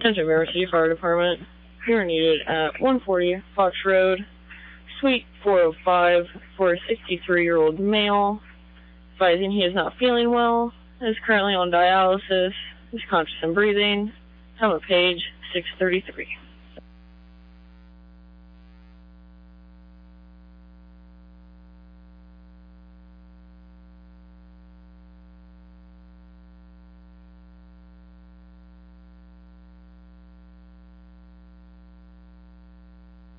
Attention River City Fire Department. You are needed at 140 Fox Road, Suite 405 for a 63-year-old male. Advising he is not feeling well, is currently on dialysis, is conscious and breathing. Time of page 6:33.